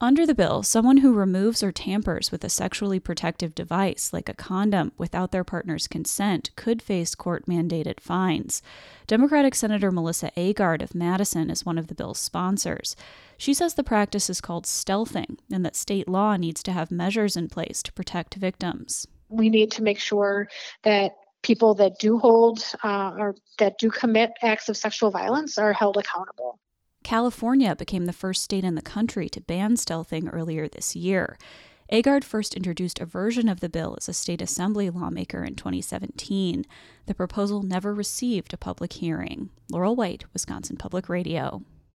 Under the bill, someone who removes or tampers with a sexually protective device, like a condom, without their partner's consent could face court-mandated fines. Democratic Senator Melissa Agard of Madison is one of the bill's sponsors. She says the practice is called stealthing and that state law needs to have measures in place to protect victims. We need to make sure that people that do hold or that do commit acts of sexual violence are held accountable. California became the first state in the country to ban stealthing earlier this year. Agard first introduced a version of the bill as a state assembly lawmaker in 2017. The proposal never received a public hearing. Laurel White, Wisconsin Public Radio.